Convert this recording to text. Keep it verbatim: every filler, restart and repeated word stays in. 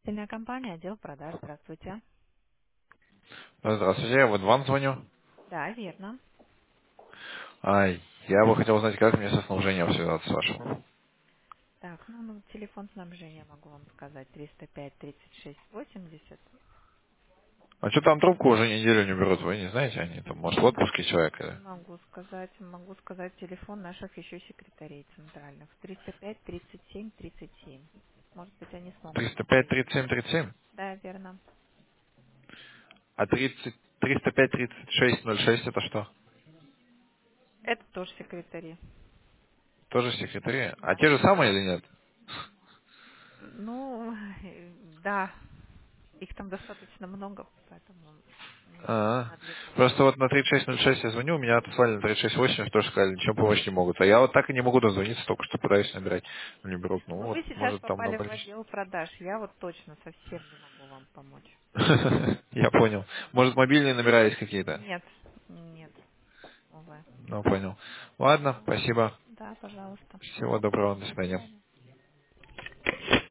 Строительная компания, отдел продаж. Здравствуйте. Здравствуйте, я в Адван звоню. Да, верно. А, я бы хотел узнать, как мне со снабжением связаться с вашим. Так, ну, ну, телефон снабжения могу вам сказать. триста пять тридцать шесть восемьдесят. А что там трубку уже неделю не берут, вы не знаете? Они там, может, в отпуске человек или? Могу сказать, могу сказать телефон наших еще секретарей центральных. триста пять тридцать семь тридцать семь. Может быть, они смогут триста пять ответить. тридцать семь тридцать семь? Да, верно. А тридцать, триста пять тридцать шесть ноль шесть это что? Это тоже секретари. Тоже секретари? А Да. те же самые или нет? Ну, да, их там достаточно много, поэтому не А, знаю, для кого. просто вот на тридцать шесть ноль шесть я звоню, меня отослали на тридцать шесть восемьдесят, тоже сказали, ничего помочь не могут. А я вот так и не могу дозвониться, только что пытаюсь набирать, но не берут. Ну Ну, вот, вы сейчас может, там попали в набрать. отдел продаж. Я вот точно совсем не могу вам помочь. Я понял. Может, мобильные номера есть какие-то? Нет, нет, увы. Ну, понял. Ладно, спасибо. Да, пожалуйста. Всего доброго, до До свидания. свидания.